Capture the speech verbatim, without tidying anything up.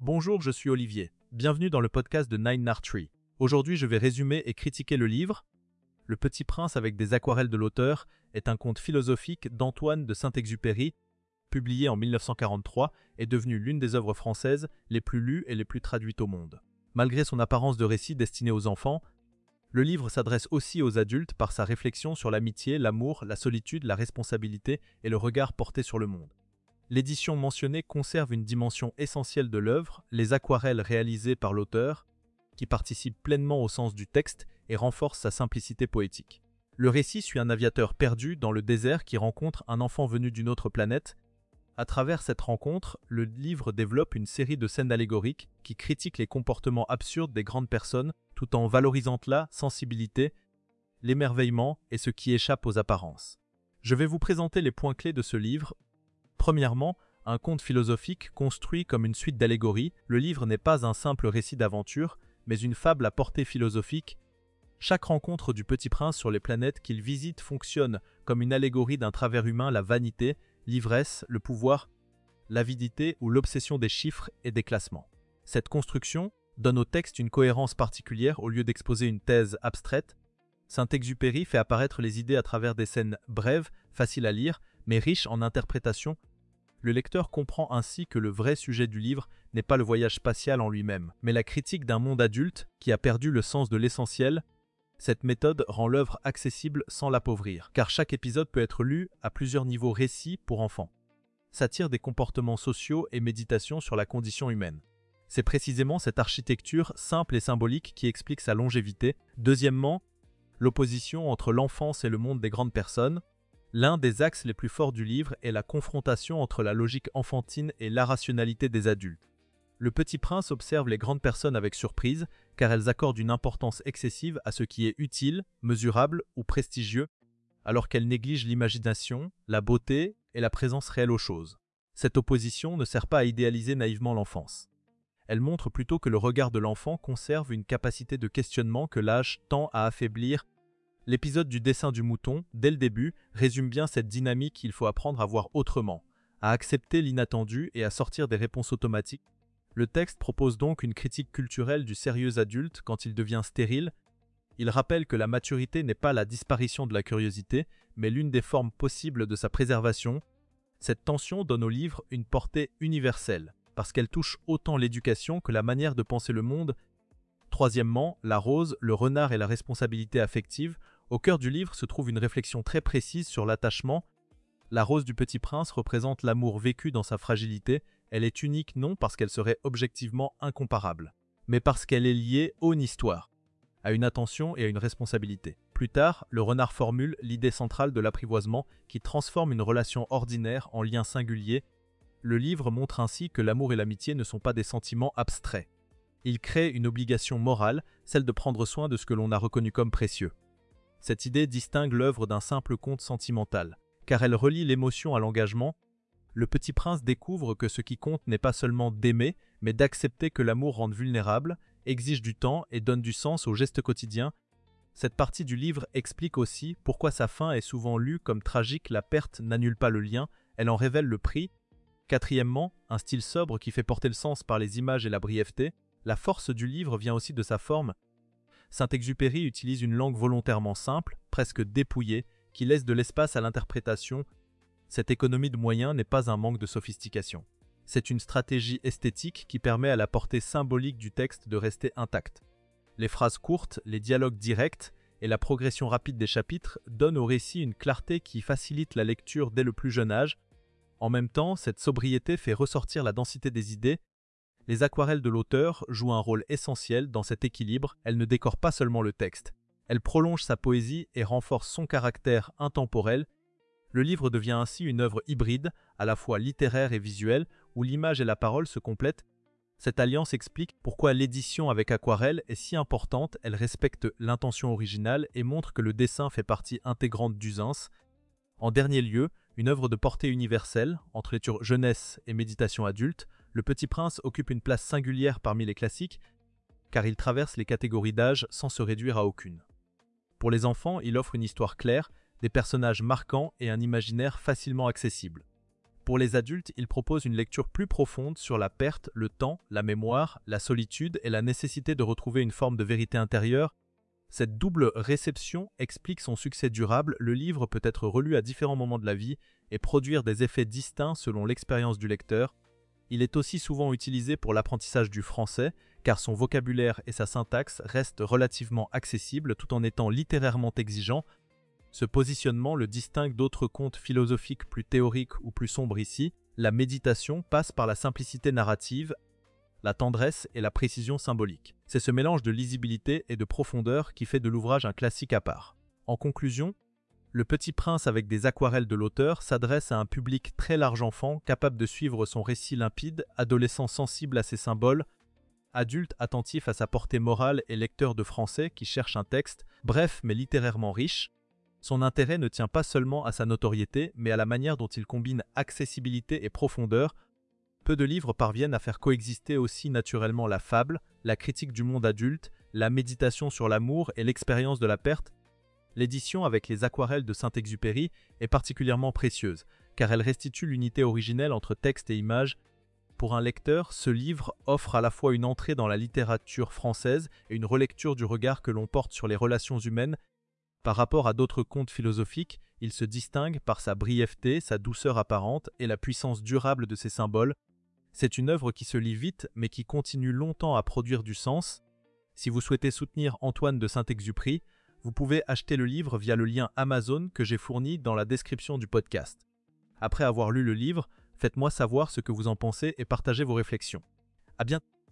Bonjour, je suis Olivier. Bienvenue dans le podcast de Nine Nard Tree. Aujourd'hui, je vais résumer et critiquer le livre Le Petit Prince avec des aquarelles de l'auteur est un conte philosophique d'Antoine de Saint-Exupéry, publié en mille neuf cent quarante-trois et devenu l'une des œuvres françaises les plus lues et les plus traduites au monde. Malgré son apparence de récit destiné aux enfants, le livre s'adresse aussi aux adultes par sa réflexion sur l'amitié, l'amour, la solitude, la responsabilité et le regard porté sur le monde. L'édition mentionnée conserve une dimension essentielle de l'œuvre, les aquarelles réalisées par l'auteur, qui participent pleinement au sens du texte et renforcent sa simplicité poétique. Le récit suit un aviateur perdu dans le désert qui rencontre un enfant venu d'une autre planète. À travers cette rencontre, le livre développe une série de scènes allégoriques qui critiquent les comportements absurdes des grandes personnes tout en valorisant la sensibilité, l'émerveillement et ce qui échappe aux apparences. Je vais vous présenter les points clés de ce livre. Premièrement, un conte philosophique construit comme une suite d'allégories, le livre n'est pas un simple récit d'aventure, mais une fable à portée philosophique. Chaque rencontre du Petit Prince sur les planètes qu'il visite fonctionne comme une allégorie d'un travers humain, la vanité, l'ivresse, le pouvoir, l'avidité ou l'obsession des chiffres et des classements. Cette construction donne au texte une cohérence particulière au lieu d'exposer une thèse abstraite. Saint-Exupéry fait apparaître les idées à travers des scènes brèves, faciles à lire, mais riches en interprétation. Le lecteur comprend ainsi que le vrai sujet du livre n'est pas le voyage spatial en lui-même, mais la critique d'un monde adulte qui a perdu le sens de l'essentiel. Cette méthode rend l'œuvre accessible sans l'appauvrir, car chaque épisode peut être lu à plusieurs niveaux récits pour enfants. S'attire des comportements sociaux et méditation sur la condition humaine. C'est précisément cette architecture simple et symbolique qui explique sa longévité. Deuxièmement, l'opposition entre l'enfance et le monde des grandes personnes. L'un des axes les plus forts du livre est la confrontation entre la logique enfantine et l'irrationalité des adultes. Le Petit Prince observe les grandes personnes avec surprise, car elles accordent une importance excessive à ce qui est utile, mesurable ou prestigieux, alors qu'elles négligent l'imagination, la beauté et la présence réelle aux choses. Cette opposition ne sert pas à idéaliser naïvement l'enfance. Elle montre plutôt que le regard de l'enfant conserve une capacité de questionnement que l'âge tend à affaiblir. L'épisode du dessin du mouton, dès le début, résume bien cette dynamique qu'il faut apprendre à voir autrement, à accepter l'inattendu et à sortir des réponses automatiques. Le texte propose donc une critique culturelle du sérieux adulte quand il devient stérile. Il rappelle que la maturité n'est pas la disparition de la curiosité, mais l'une des formes possibles de sa préservation. Cette tension donne au livre une portée universelle, parce qu'elle touche autant l'éducation que la manière de penser le monde. Troisièmement, la rose, le renard et la responsabilité affective. Au cœur du livre se trouve une réflexion très précise sur l'attachement. La rose du Petit Prince représente l'amour vécu dans sa fragilité. Elle est unique non parce qu'elle serait objectivement incomparable, mais parce qu'elle est liée à une histoire, à une attention et à une responsabilité. Plus tard, le renard formule l'idée centrale de l'apprivoisement qui transforme une relation ordinaire en lien singulier. Le livre montre ainsi que l'amour et l'amitié ne sont pas des sentiments abstraits. Il crée une obligation morale, celle de prendre soin de ce que l'on a reconnu comme précieux. Cette idée distingue l'œuvre d'un simple conte sentimental, car elle relie l'émotion à l'engagement. Le Petit Prince découvre que ce qui compte n'est pas seulement d'aimer, mais d'accepter que l'amour rende vulnérable, exige du temps et donne du sens aux gestes quotidiens. Cette partie du livre explique aussi pourquoi sa fin est souvent lue comme tragique. La perte n'annule pas le lien, elle en révèle le prix. Quatrièmement, un style sobre qui fait porter le sens par les images et la brièveté. La force du livre vient aussi de sa forme. Saint-Exupéry utilise une langue volontairement simple, presque dépouillée, qui laisse de l'espace à l'interprétation. Cette économie de moyens n'est pas un manque de sophistication. C'est une stratégie esthétique qui permet à la portée symbolique du texte de rester intacte. Les phrases courtes, les dialogues directs et la progression rapide des chapitres donnent au récit une clarté qui facilite la lecture dès le plus jeune âge. En même temps, cette sobriété fait ressortir la densité des idées. Les aquarelles de l'auteur jouent un rôle essentiel dans cet équilibre. Elles ne décorent pas seulement le texte. Elles prolongent sa poésie et renforcent son caractère intemporel. Le livre devient ainsi une œuvre hybride, à la fois littéraire et visuelle, où l'image et la parole se complètent. Cette alliance explique pourquoi l'édition avec aquarelle est si importante. Elle respecte l'intention originale et montre que le dessin fait partie intégrante d'Uzens. En dernier lieu, une œuvre de portée universelle, entre lecture jeunesse et méditation adulte, Le Petit Prince occupe une place singulière parmi les classiques, car il traverse les catégories d'âge sans se réduire à aucune. Pour les enfants, il offre une histoire claire, des personnages marquants et un imaginaire facilement accessible. Pour les adultes, il propose une lecture plus profonde sur la perte, le temps, la mémoire, la solitude et la nécessité de retrouver une forme de vérité intérieure. Cette double réception explique son succès durable. Le livre peut être relu à différents moments de la vie et produire des effets distincts selon l'expérience du lecteur. Il est aussi souvent utilisé pour l'apprentissage du français, car son vocabulaire et sa syntaxe restent relativement accessibles tout en étant littérairement exigeants. Ce positionnement le distingue d'autres contes philosophiques plus théoriques ou plus sombres ici. La méditation passe par la simplicité narrative, la tendresse et la précision symbolique. C'est ce mélange de lisibilité et de profondeur qui fait de l'ouvrage un classique à part. En conclusion, Le Petit Prince avec des aquarelles de l'auteur s'adresse à un public très large enfant, capable de suivre son récit limpide, adolescent sensible à ses symboles, adulte attentif à sa portée morale et lecteur de français qui cherche un texte, bref mais littérairement riche. Son intérêt ne tient pas seulement à sa notoriété, mais à la manière dont il combine accessibilité et profondeur. Peu de livres parviennent à faire coexister aussi naturellement la fable, la critique du monde adulte, la méditation sur l'amour et l'expérience de la perte. L'édition avec les aquarelles de Saint-Exupéry est particulièrement précieuse, car elle restitue l'unité originelle entre texte et image. Pour un lecteur, ce livre offre à la fois une entrée dans la littérature française et une relecture du regard que l'on porte sur les relations humaines. Par rapport à d'autres contes philosophiques, il se distingue par sa brièveté, sa douceur apparente et la puissance durable de ses symboles. C'est une œuvre qui se lit vite, mais qui continue longtemps à produire du sens. Si vous souhaitez soutenir Antoine de Saint-Exupéry, vous pouvez acheter le livre via le lien Amazon que j'ai fourni dans la description du podcast. Après avoir lu le livre, faites-moi savoir ce que vous en pensez et partagez vos réflexions. À bientôt.